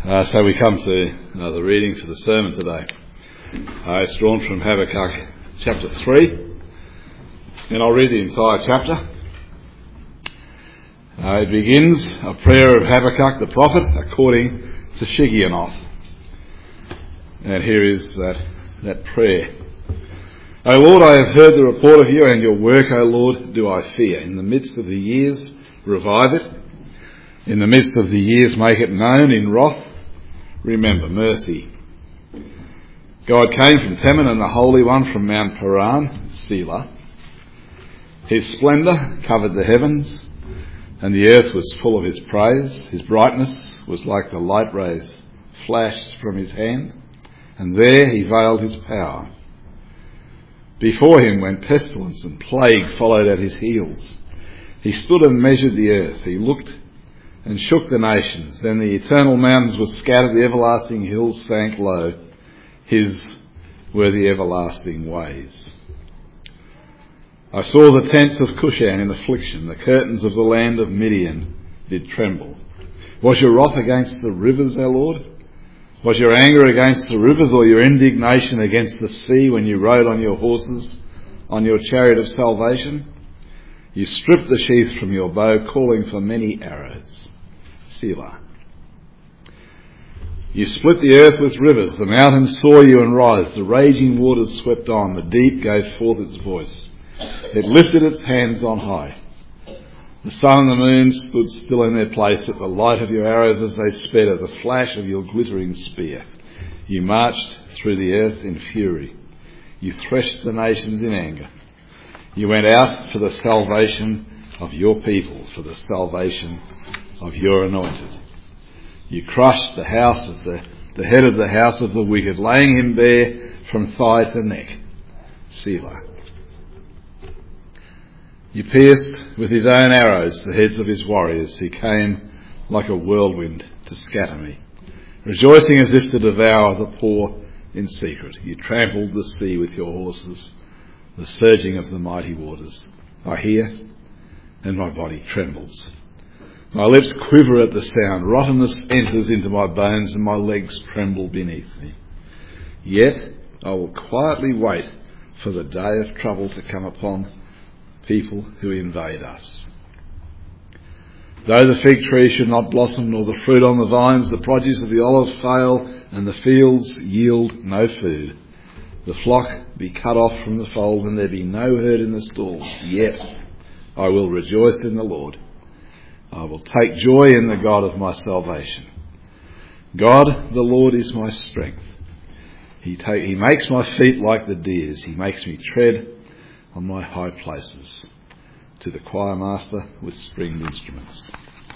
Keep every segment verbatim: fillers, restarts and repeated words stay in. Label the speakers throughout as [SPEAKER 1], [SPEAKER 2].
[SPEAKER 1] Uh, so we come to uh, the reading for the sermon today. Uh, it's drawn from Habakkuk chapter three, and I'll read the entire chapter. Uh, it begins a prayer of Habakkuk the prophet according to Shigionoth. And here is that, that prayer. O Lord, I have heard the report of you, and your work, O Lord, do I fear. In the midst of the years, revive it. In the midst of the years, make it known. In wrath, remember mercy. God came from Teman, and the Holy One from Mount Paran, Selah. His splendour covered the heavens, and the earth was full of his praise. His brightness was like the light rays flashed from his hand, and there he veiled his power. Before him went pestilence, and plague followed at his heels. He stood and measured the earth. He looked and shook the nations. Then the eternal mountains were scattered, the everlasting hills sank low. His were the everlasting ways. I saw the tents of Cushan in affliction. The curtains of the land of Midian did tremble. Was your wrath against the rivers, O Lord? Was your anger against the rivers, or your indignation against the sea when you rode on your horses, on your chariot of salvation? You stripped the sheath from your bow, calling for many arrows. Selah. You split the earth with rivers. The mountains saw you and writhed. The raging waters swept on. The deep gave forth its voice. It lifted its hands on high. The sun and the moon stood still in their place at the light of your arrows as they sped, at the flash of your glittering spear. You marched through the earth in fury. You threshed the nations in anger. You went out for the salvation of your people, for the salvation of your anointed. You crushed the house of the, the head of the house of the wicked, laying him bare from thigh to neck. Selah. You pierced with his own arrows the heads of his warriors. He came like a whirlwind to scatter me, rejoicing as if to devour the poor in secret. You trampled the sea with your horses, the surging of the mighty waters. I hear, and my body trembles. My lips quiver at the sound. Rottenness enters into my bones, and my legs tremble beneath me. Yet I will quietly wait for the day of trouble to come upon people who invade us. Though the fig tree should not blossom, nor the fruit on the vines, the produce of the olive fail, and the fields yield no food, the flock be cut off from the fold, and there be no herd in the stalls, yet I will rejoice in the Lord. I will take joy in the God of my salvation. God, the Lord, is my strength. He, take, he makes my feet like the deer's. He makes me tread on my high places. To the choir master with stringed instruments.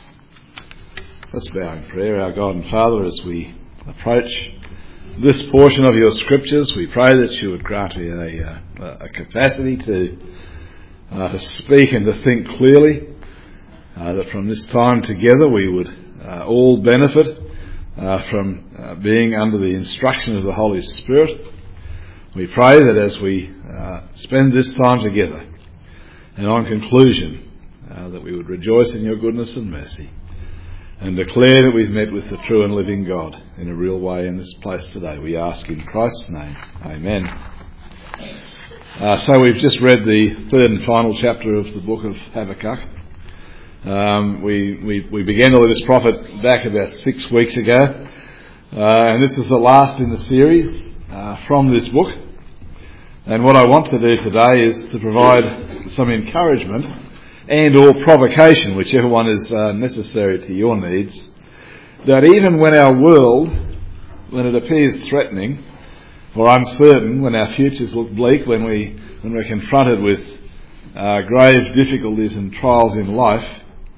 [SPEAKER 1] Let's bow in prayer. Our God and Father, as we approach this portion of your scriptures, we pray that you would grant me a, a, a capacity to, uh, to speak and to think clearly. Uh, that from this time together we would uh, all benefit uh, from uh, being under the instruction of the Holy Spirit. We pray that as we uh, spend this time together, and on conclusion, uh, that we would rejoice in your goodness and mercy, and declare that we've met with the true and living God in a real way in this place today. We ask in Christ's name. Amen. Uh, so we've just read the third and final chapter of the book of Habakkuk. Um, we, we, we began to look at this prophet back about six weeks ago, uh, and this is the last in the series uh, from this book. And what I want to do today is to provide some encouragement and or provocation, whichever one is uh, necessary to your needs, that even when our world, when it appears threatening or uncertain, when our futures look bleak, when, we, when we're confronted with uh, grave difficulties and trials in life,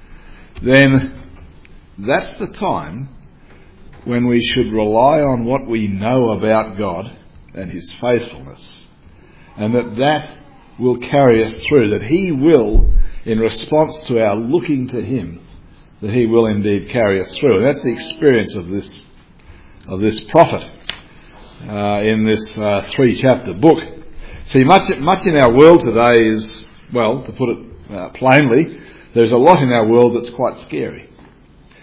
[SPEAKER 1] then that's the time when we should rely on what we know about God and his faithfulness, and that that will carry us through, that he will, in response to our looking to him, that he will indeed carry us through. And that's the experience of this of this prophet uh, in this uh, three-chapter book. See, much much in our world today is, well, to put it uh, plainly, there's a lot in our world that's quite scary.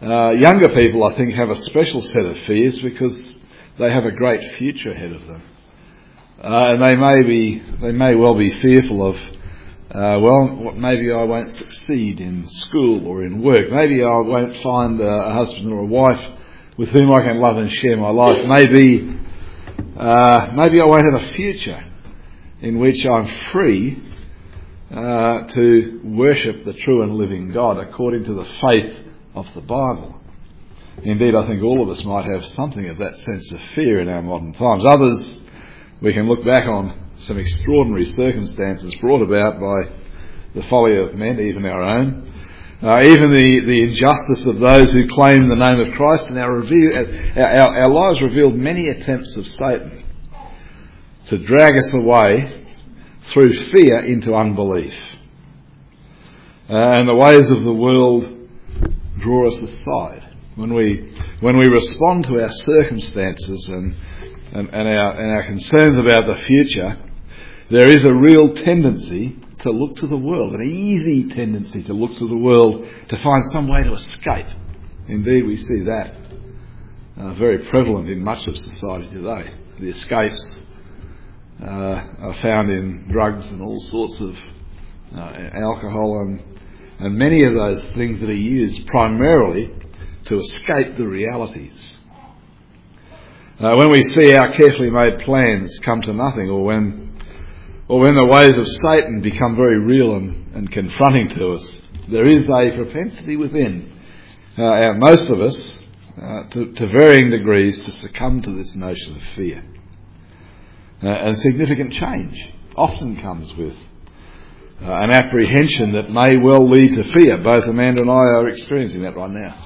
[SPEAKER 1] Uh, younger people, I think, have a special set of fears because they have a great future ahead of them. Uh, and they may be, they may well be fearful of, uh, well, maybe I won't succeed in school or in work. Maybe I won't find a, a husband or a wife with whom I can love and share my life. Maybe, uh, maybe I won't have a future in which I'm free uh, to worship the true and living God according to the faith of the Bible. Indeed, I think all of us might have something of that sense of fear in our modern times. Others, we can look back on some extraordinary circumstances brought about by the folly of men, even our own. Uh, even the, the injustice of those who claim the name of Christ, and our, review, our, our, our lives revealed many attempts of Satan to drag us away through fear into unbelief. Uh, and the ways of the world draw us aside. When we when we respond to our circumstances and, and, and, our, and our concerns about the future, there is a real tendency to look to the world, an easy tendency to look to the world to find some way to escape. Indeed, we see that uh, very prevalent in much of society today. The escapes uh, are found in drugs and all sorts of uh, alcohol and, and many of those things that are used primarily to escape the realities. Uh, when we see our carefully made plans come to nothing, or when or when the ways of Satan become very real and, and confronting to us, there is a propensity within uh, our, most of us uh, to, to varying degrees to succumb to this notion of fear. Uh, and significant change often comes with uh, an apprehension that may well lead to fear. Both Amanda and I are experiencing that right now.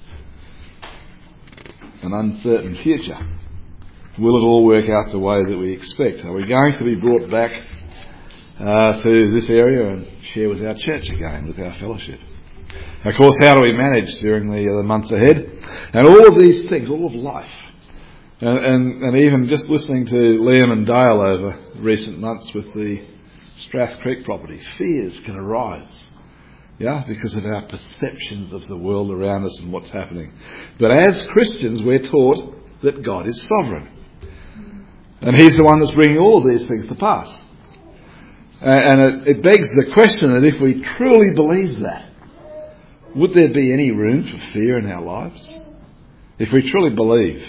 [SPEAKER 1] An uncertain future. Will it all work out the way that we expect? Are we going to be brought back uh, to this area and share with our church again, with our fellowship? Of course, how do we manage during the, uh, the months ahead? And all of these things, all of life. And, and, and even just listening to Liam and Dale over recent months with the Strath Creek property, fears can arise. Yeah, because of our perceptions of the world around us and what's happening. But as Christians, we're taught that God is sovereign. And He's the one that's bringing all of these things to pass. Uh, and it, it begs the question that if we truly believe that, would there be any room for fear in our lives? If we truly believe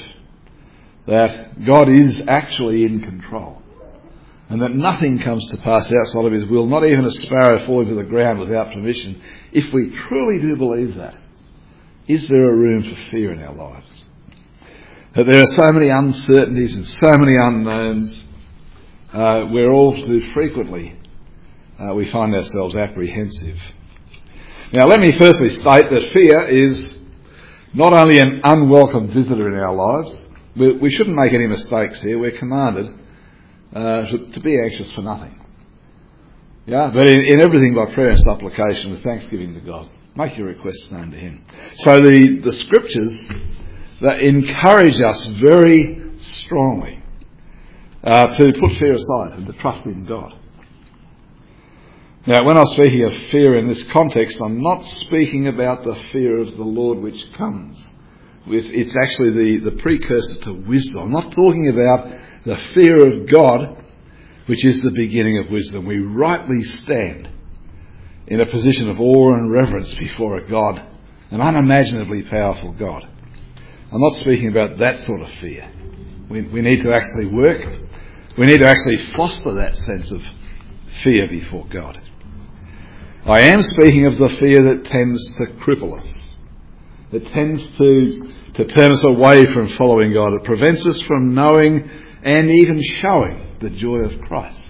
[SPEAKER 1] that God is actually in control and that nothing comes to pass outside of His will, not even a sparrow falling to the ground without permission, if we truly do believe that, is there a room for fear in our lives? That there are so many uncertainties and so many unknowns, uh, where all too frequently uh, we find ourselves apprehensive. Now, let me firstly state that fear is not only an unwelcome visitor in our lives. We, we shouldn't make any mistakes here. We're commanded uh, to, to be anxious for nothing. Yeah, but in, in everything by prayer and supplication with thanksgiving to God. Make your requests known to Him. So the, the scriptures that encourage us very strongly uh, to put fear aside and to trust in God. Now, when I'm speaking of fear in this context, I'm not speaking about the fear of the Lord which comes. It's, it's actually the, the precursor to wisdom. I'm not talking about the fear of God, which is the beginning of wisdom. We rightly stand in a position of awe and reverence before a God, an unimaginably powerful God. I'm not speaking about that sort of fear. We, we need to actually work. We need to actually foster that sense of fear before God. I am speaking of the fear that tends to cripple us. It tends to, to turn us away from following God. It prevents us from knowing and even showing the joy of Christ.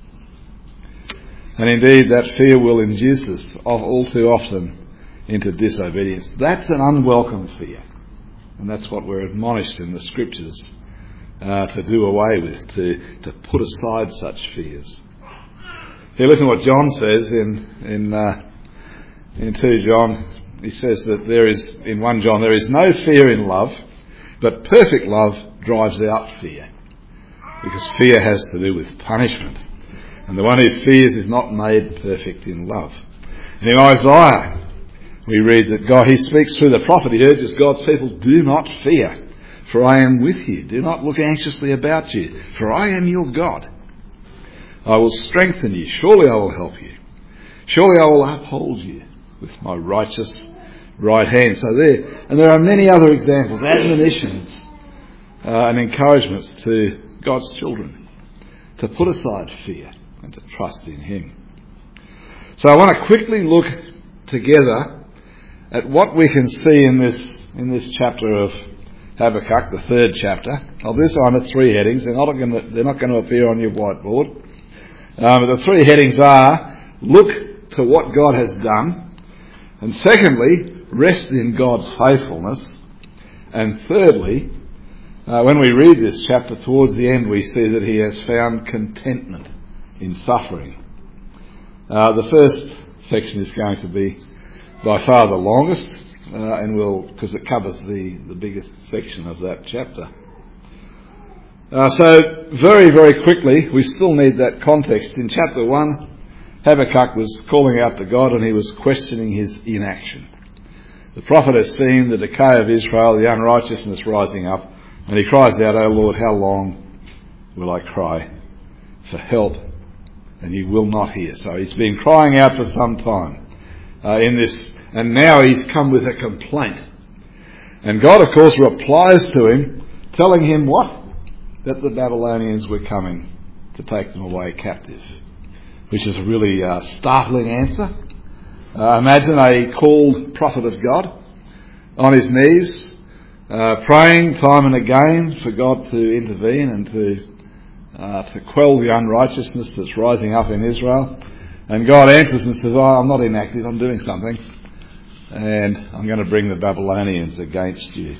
[SPEAKER 1] And indeed, that fear will induce us all too often into disobedience. That's an unwelcome fear. And that's what we're admonished in the scriptures uh, to do away with, to, to put aside such fears. Here, listen to what John says in in uh, in two John. He says that there is, in First John, there is no fear in love, but perfect love drives out fear. Because fear has to do with punishment. And the one who fears is not made perfect in love. And in Isaiah, we read that God, he speaks through the prophet, he urges God's people, do not fear, for I am with you. Do not look anxiously about you, for I am your God. I will strengthen you. Surely I will help you. Surely I will uphold you with my righteous right hand. So there, and there are many other examples, admonitions uh, and encouragements to God's children to put aside fear and to trust in him. So I want to quickly look together at what we can see in this in this chapter of Habakkuk, the third chapter. I'll do so under three headings. They're not going to, they're not going to appear on your whiteboard. Um, but the three headings are, look to what God has done. And secondly, rest in God's faithfulness. And thirdly, uh, when we read this chapter towards the end, we see that he has found contentment in suffering. Uh, the first section is going to be by far the longest, uh, and will because it covers the, the biggest section of that chapter. Uh, so very, very quickly, we still need that context. In chapter one, Habakkuk was calling out to God and he was questioning his inaction. The prophet has seen the decay of Israel, the unrighteousness rising up, and he cries out, O Lord, how long will I cry for help? And you will not hear. So he's been crying out for some time uh, in this, and now he's come with a complaint. And God, of course, replies to him, telling him what? That the Babylonians were coming to take them away captive, which is a really uh, startling answer. Uh, imagine a called prophet of God on his knees, uh, praying time and again for God to intervene and to uh, to quell the unrighteousness that's rising up in Israel. And God answers and says, oh, I'm not inactive, I'm doing something, and I'm going to bring the Babylonians against you.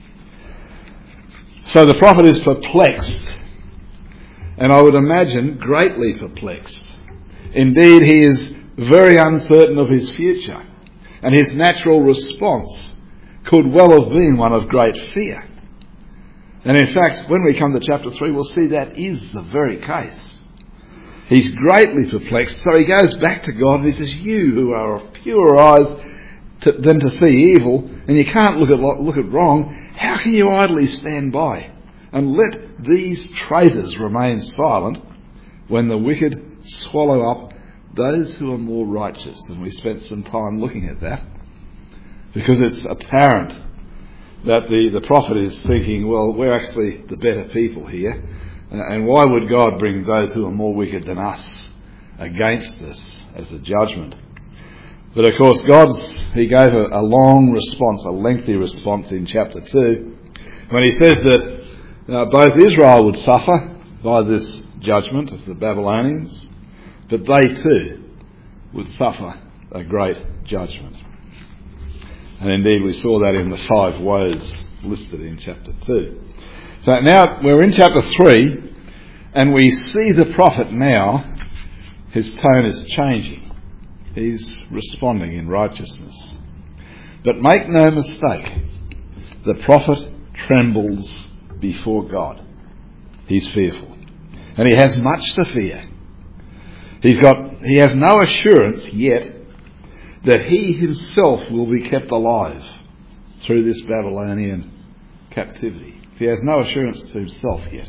[SPEAKER 1] So the prophet is perplexed, and I would imagine greatly perplexed. Indeed, he is very uncertain of his future, and his natural response could well have been one of great fear. And in fact, when we come to chapter three, we'll see that is the very case. He's greatly perplexed, so he goes back to God and he says, you who are of purer eyes to, than to see evil, and you can't look at look at wrong, how can you idly stand by and let these traitors remain silent when the wicked swallow up those who are more righteous? And we spent some time looking at that, because it's apparent that the, the prophet is thinking, well, we're actually the better people here, and why would God bring those who are more wicked than us against us as a judgment? But of course, God's, he gave a, a long response, a lengthy response in chapter two, when he says that uh, both Israel would suffer by this judgment of the Babylonians, but they too would suffer a great judgment. And indeed we saw that in the five woes listed in chapter two. So now we're in chapter three, and we see the prophet now, his tone is changing. He's responding in righteousness. But make no mistake, the prophet trembles before God. He's fearful, and he has much to fear. He's got, he has no assurance yet that he himself will be kept alive through this Babylonian captivity. He has no assurance to himself yet.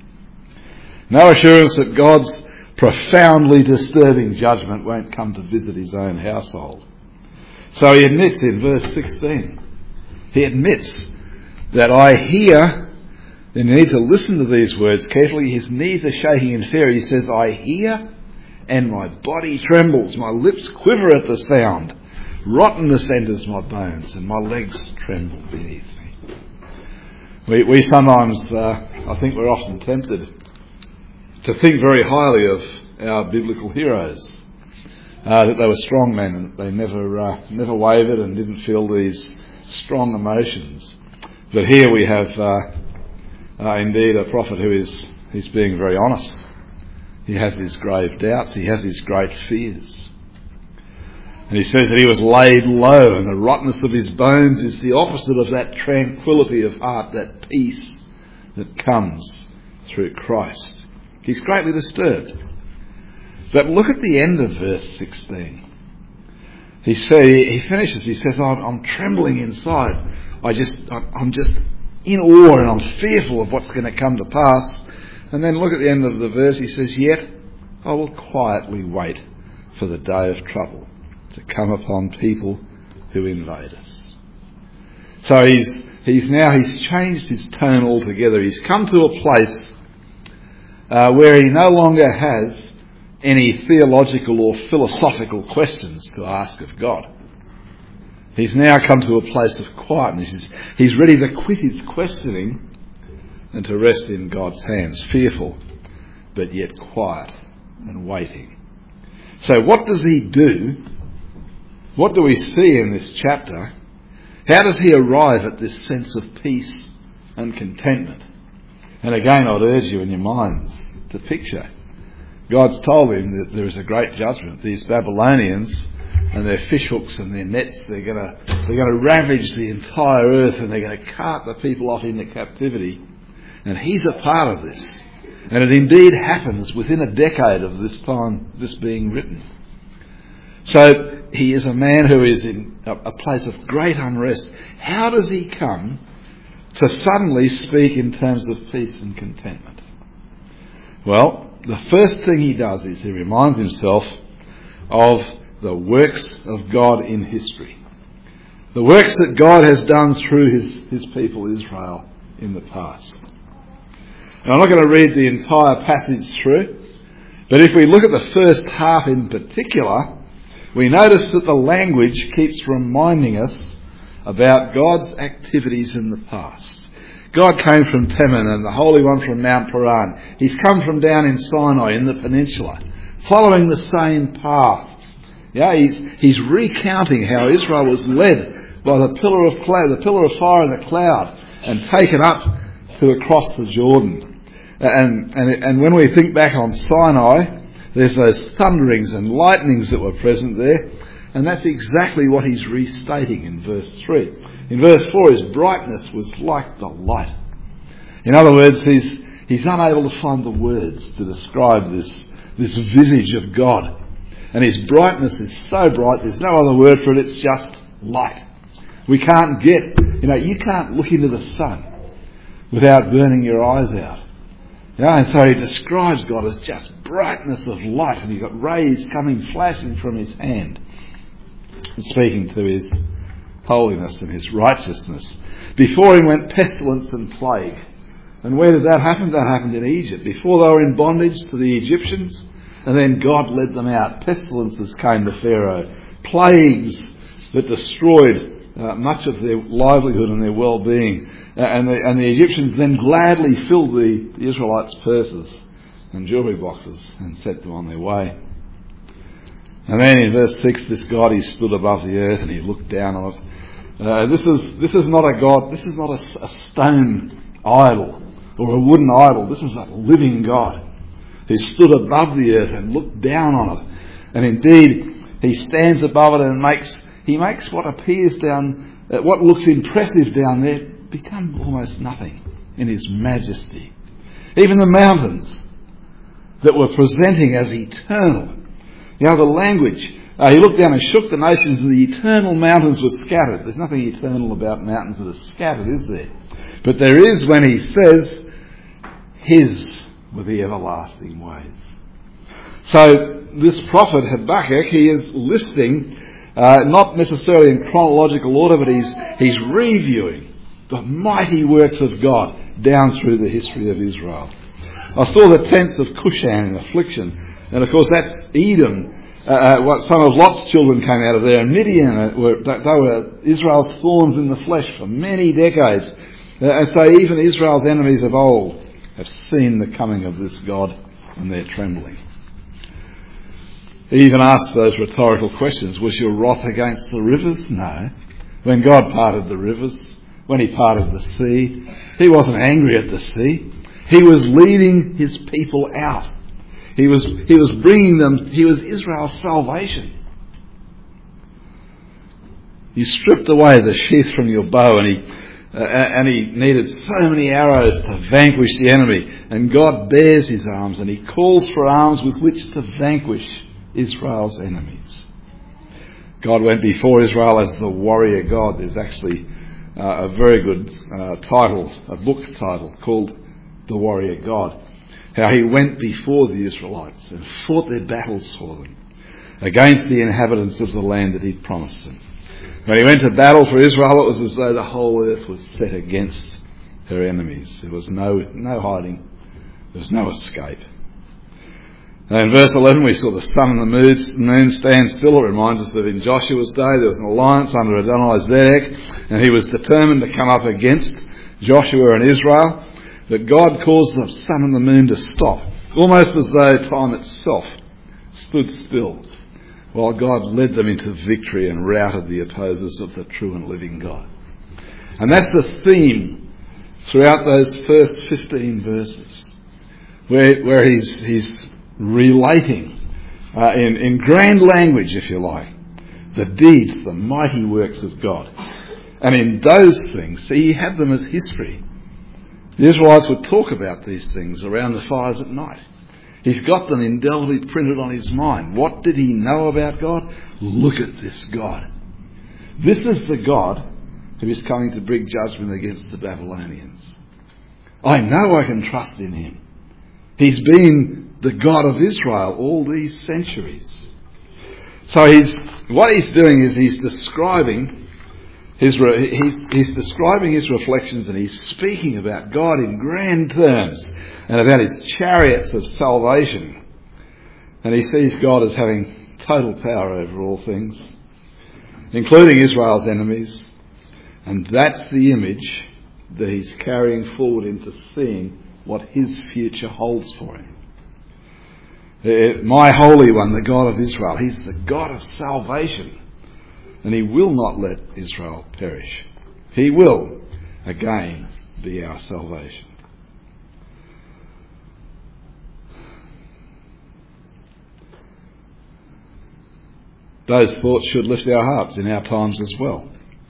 [SPEAKER 1] No assurance that God's profoundly disturbing judgment won't come to visit his own household. So he admits in verse sixteen, he admits that I hear, and you need to listen to these words carefully, his knees are shaking in fear. He says, I hear, and my body trembles, my lips quiver at the sound. Rottenness enters my bones, and my legs tremble beneath me. We, we sometimes, uh, I think we're often tempted to think very highly of our biblical heroes, uh, that they were strong men and they never, uh, never wavered and didn't feel these strong emotions. But here we have, uh, uh, indeed, a prophet who is he's being very honest. He has his grave doubts. He has his great fears. And he says that he was laid low, and the rottenness of his bones is the opposite of that tranquility of heart, that peace that comes through Christ. He's greatly disturbed. But look at the end of verse sixteen. He say, he finishes, he says, I'm, I'm trembling inside. I just, I'm just in awe and I'm fearful of what's going to come to pass. And then look at the end of the verse, he says, yet I will quietly wait for the day of trouble to come upon people who invade us. So he's, he's now, he's changed his tone altogether. He's come to a place uh, where he no longer has any theological or philosophical questions to ask of God. He's now come to a place of quietness. He's, he's ready to quit his questioning and to rest in God's hands, fearful but yet quiet and waiting. So what does he do? What do we see in this chapter? How does he arrive at this sense of peace and contentment? And again, I'd urge you in your minds to picture. God's told him that there is a great judgment. These Babylonians and their fish hooks and their nets, they're going to they're going to ravage the entire earth and they're going to cart the people off into captivity. And he's a part of this. And it indeed happens within a decade of this time, this being written. So he is a man who is in a, a place of great unrest. How does he come to suddenly speak in terms of peace and contentment? Well, the first thing he does is he reminds himself of the works of God in history. The works that God has done through his, his people Israel in the past. And I'm not going to read the entire passage through, but if we look at the first half in particular, we notice that the language keeps reminding us about God's activities in the past. God came from Teman and the Holy One from Mount Paran. He's come from down in Sinai in the peninsula, following the same path. Yeah, he's, he's recounting how Israel was led by the pillar of cloud, the pillar of fire and the cloud, and taken up to across the Jordan. And, and, and when we think back on Sinai, there's those thunderings and lightnings that were present there, and that's exactly what he's restating in verse three. In verse four, his brightness was like the light. In other words, he's, he's unable to find the words to describe this, this visage of God. And his brightness is so bright, there's no other word for it, it's just light. We can't get, you know, you can't look into the sun without burning your eyes out. Yeah, and so he describes God as just brightness of light, and you've got rays coming, flashing from his hand, and speaking to his holiness and his righteousness. Before him went pestilence and plague. And where did that happen? That happened in Egypt. Before they were in bondage to the Egyptians, and then God led them out. Pestilences came to Pharaoh. Plagues that destroyed uh, much of their livelihood and their well-being. Uh, and, the, and the Egyptians then gladly filled the, the Israelites' purses and jewellery boxes and set them on their way. And then in verse six, this God, he stood above the earth and he looked down on it. Uh, this is this is not a God, this is not a, a stone idol or a wooden idol. This is a living God who stood above the earth and looked down on it. And indeed, he stands above it and makes he makes what appears down, uh, what looks impressive down there, become almost nothing in his majesty. Even the mountains that were presenting as eternal. You know, the language, uh, he looked down and shook the nations and the eternal mountains were scattered. There's nothing eternal about mountains that are scattered, is there? But there is when he says, his were the everlasting ways. So this prophet Habakkuk, he is listing, uh, not necessarily in chronological order, but he's, he's reviewing the mighty works of God down through the history of Israel. I saw the tents of Cushan in affliction. And of course that's Edom. Uh, what some of Lot's children came out of there. And Midian, were, they were Israel's thorns in the flesh for many decades. Uh, and so even Israel's enemies of old have seen the coming of this God and they're trembling. He even asked those rhetorical questions. Was your wrath against the rivers? No. When God parted the rivers, when he parted the sea, he wasn't angry at the sea. He was leading his people out. He was he was bringing them, he was Israel's salvation. He stripped away the sheath from your bow and he, uh, and he needed so many arrows to vanquish the enemy. And God bares his arms and he calls for arms with which to vanquish Israel's enemies. God went before Israel as the warrior God. There's actually uh, a very good uh, title, a book title called The Warrior God. How he went before the Israelites and fought their battles for them against the inhabitants of the land that he'd promised them. When he went to battle for Israel, it was as though the whole earth was set against her enemies. There was no no hiding. There was no escape. And in verse eleven we saw the sun and the moon stand still. It reminds us that in Joshua's day there was an alliance under Adonizedek, and he was determined to come up against Joshua and Israel. But God caused the sun and the moon to stop, almost as though time itself stood still, while God led them into victory and routed the opposers of the true and living God. And that's the theme throughout those first fifteen verses, where, where he's, he's relating uh, in, in grand language, if you like, the deeds, the mighty works of God. And in those things, see, he had them as history. The Israelites would talk about these things around the fires at night. He's got them indelibly printed on his mind. What did he know about God? Look at this God. This is the God who is coming to bring judgment against the Babylonians. I know I can trust in him. He's been the God of Israel all these centuries. So he's what he's doing is he's describing his he's, he's describing his reflections, and he's speaking about God in grand terms and about his chariots of salvation. And he sees God as having total power over all things, including Israel's enemies. And that's the image that he's carrying forward into seeing what his future holds for him. My Holy One, the God of Israel, he's the God of salvation. And he will not let Israel perish. He will again be our salvation. Those thoughts should lift our hearts in our times as well.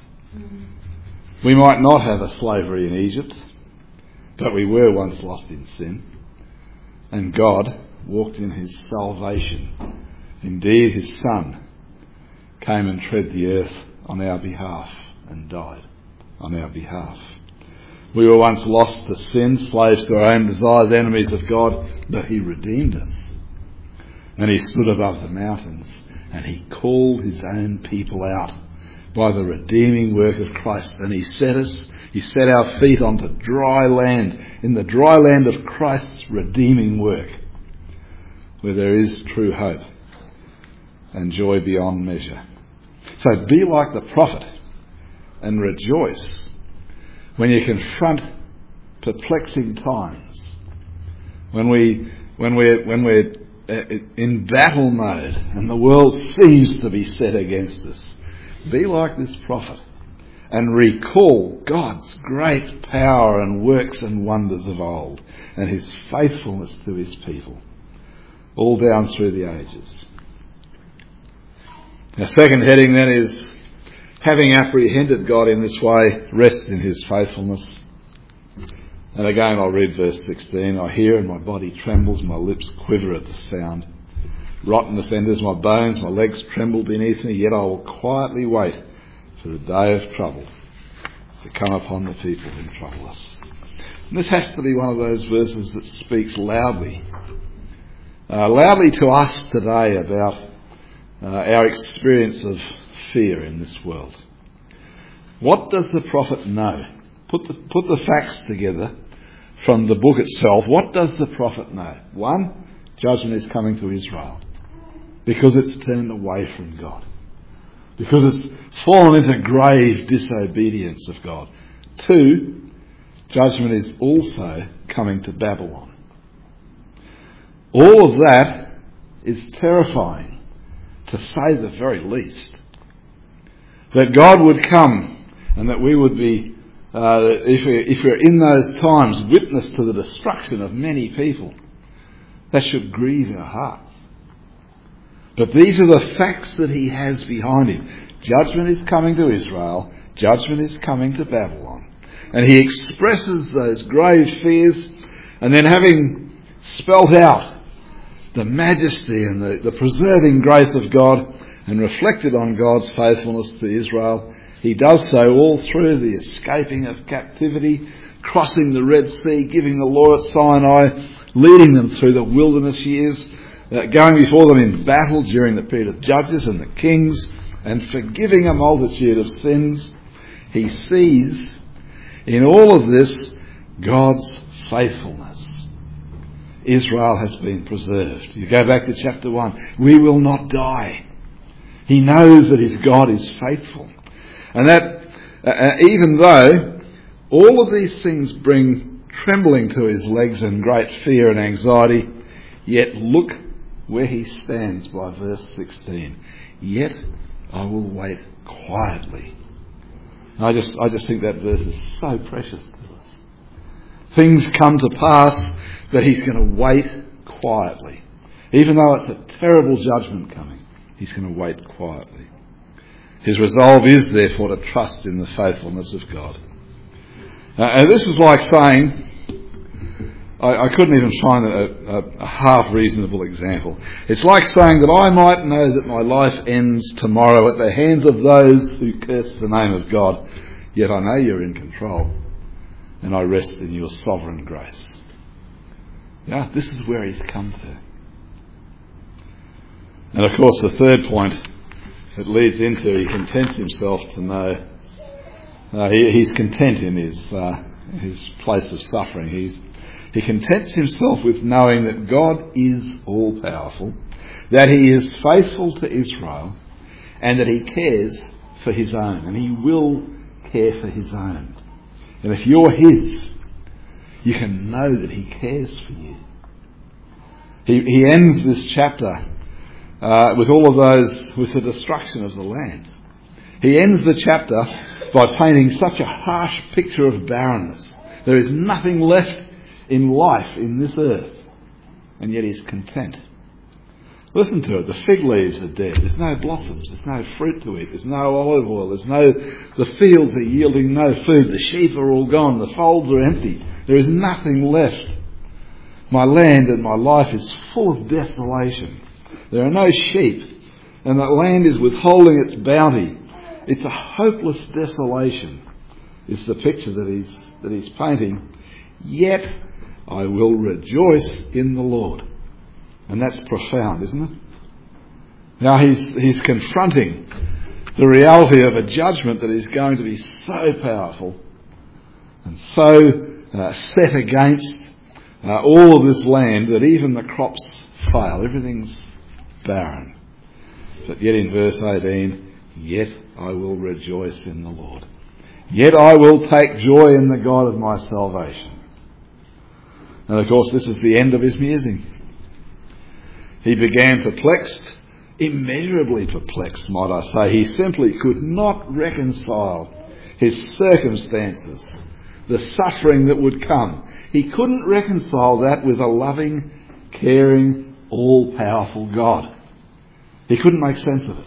[SPEAKER 1] We might not have a slavery in Egypt, but we were once lost in sin. And God walked in his salvation. Indeed, his Son came and tread the earth on our behalf and died on our behalf. We were once lost to sin, slaves to our own desires, enemies of God, but he redeemed us. And he stood above the mountains and he called his own people out by the redeeming work of Christ. And he set us, he set our feet onto dry land, in the dry land of Christ's redeeming work, where there is true hope and joy beyond measure. So be like the prophet and rejoice when you confront perplexing times, when we when we're when we're in battle mode and the world seems to be set against us. Be like this prophet and recall God's great power and works and wonders of old, and his faithfulness to his people, all down through the ages. Our second heading then is, having apprehended God in this way, rest in his faithfulness. And again I'll read verse sixteen. I hear and my body trembles, my lips quiver at the sound. Rottenness enters my bones, my legs tremble beneath me, yet I will quietly wait for the day of trouble to come upon the people who trouble us. And this has to be one of those verses that speaks loudly, uh, loudly to us today about uh, our experience of fear in this world. What does the prophet know? Put the, put the facts together from the book itself. What does the prophet know? One, judgment is coming to Israel because it's turned away from God, because it's fallen into grave disobedience of God. Two, judgment is also coming to Babylon. All of that is terrifying, to say the very least. That God would come and that we would be, uh, if, we, if we're in those times, witness to the destruction of many people. That should grieve our hearts. But these are the facts that he has behind him. Judgment is coming to Israel. Judgment is coming to Babylon. And he expresses those grave fears, and then having spelt out the majesty and the, the preserving grace of God, and reflected on God's faithfulness to Israel. He does so all through the escaping of captivity, crossing the Red Sea, giving the law at Sinai, leading them through the wilderness years, uh, going before them in battle during the period of Judges and the Kings, and forgiving a multitude of sins. He sees in all of this God's faithfulness. Israel has been preserved. You go back to chapter one. We will not die. He knows that his God is faithful. And that uh, even though all of these things bring trembling to his legs and great fear and anxiety, yet look where he stands by verse sixteen. Yet I will wait quietly. I just, I just think that verse is so precious to us. Things come to pass that he's going to wait quietly. Even though it's a terrible judgment coming, he's going to wait quietly. His resolve is therefore to trust in the faithfulness of God. Uh, and this is like saying, I, I couldn't even find a, a, a half reasonable example. It's like saying that I might know that my life ends tomorrow at the hands of those who curse the name of God, yet I know you're in control and I rest in your sovereign grace. Yeah, this is where he's come to. And of course the third point it leads into, he contents himself to know, uh, he, he's content in his uh, his place of suffering. He's, he contents himself with knowing that God is all-powerful, that he is faithful to Israel, and that he cares for his own, and he will care for his own. And if you're his, you can know that he cares for you. He, he ends this chapter Uh, with all of those, with the destruction of the land. He ends the chapter by painting such a harsh picture of barrenness. There is nothing left in life in this earth, and yet he's content. Listen to it. The fig leaves are dead. There's no blossoms. There's no fruit to eat. There's no olive oil. There's no, the fields are yielding no food. The sheep are all gone. The folds are empty. There is nothing left. My land and my life is full of desolation. There are no sheep, and the land is withholding its bounty. It's a hopeless desolation, is the picture that he's, that he's painting. Yet I will rejoice in the Lord. And that's profound, isn't it? Now he's, he's confronting the reality of a judgment that is going to be so powerful and so uh, set against uh, all of this land that even the crops fail. Everything's barren. But yet in verse eighteen, yet I will rejoice in the Lord. Yet I will take joy in the God of my salvation. And of course this is the end of his musing. He began perplexed, immeasurably perplexed, might I say. He simply could not reconcile his circumstances, the suffering that would come. He couldn't reconcile that with a loving, caring, all-powerful God. He couldn't make sense of it.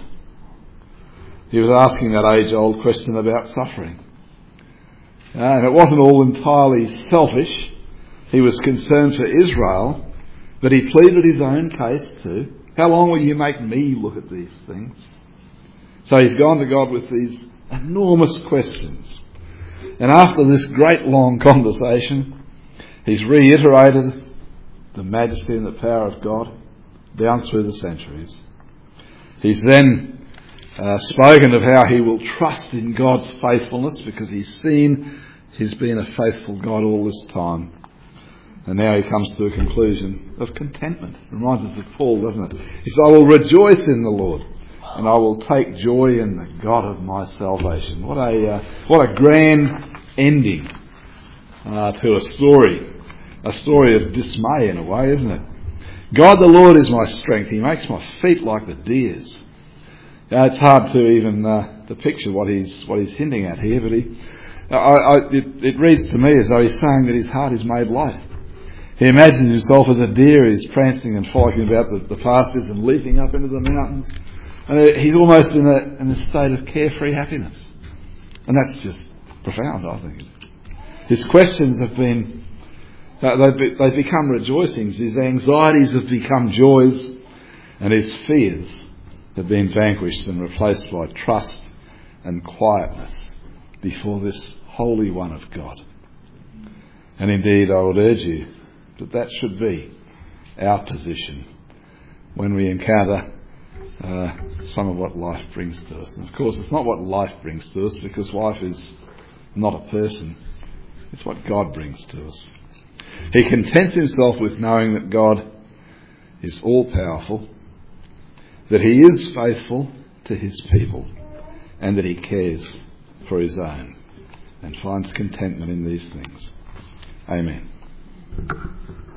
[SPEAKER 1] He was asking that age-old question about suffering. Uh, and it wasn't all entirely selfish. He was concerned for Israel, but he pleaded his own case too. How long will you make me look at these things? So he's gone to God with these enormous questions. And after this great long conversation, he's reiterated the majesty and the power of God down through the centuries. He's then uh, spoken of how he will trust in God's faithfulness because he's seen he's been a faithful God all this time. And now he comes to a conclusion of contentment. It reminds us of Paul, doesn't it? He says, I will rejoice in the Lord and I will take joy in the God of my salvation. What a, uh, what a grand ending uh, to a story. A story of dismay in a way, isn't it? God the Lord is my strength. He makes my feet like the deer's. Uh, it's hard to even uh, to picture what he's what he's hinting at here, but he, uh, I, I, it, it reads to me as though he's saying that his heart is made light. He imagines himself as a deer. He's prancing and frolicking about the, the pastures and leaping up into the mountains, and he's almost in a in a state of carefree happiness, and that's just profound, I think. His questions have been. Uh, they've, be, they've become rejoicings. His anxieties have become joys, and his fears have been vanquished and replaced by trust and quietness before this Holy One of God. And indeed, I would urge you that that should be our position when we encounter uh, some of what life brings to us. And of course, it's not what life brings to us, because life is not a person. It's what God brings to us. He contents himself with knowing that God is all-powerful, that he is faithful to his people, and that he cares for his own, and finds contentment in these things. Amen.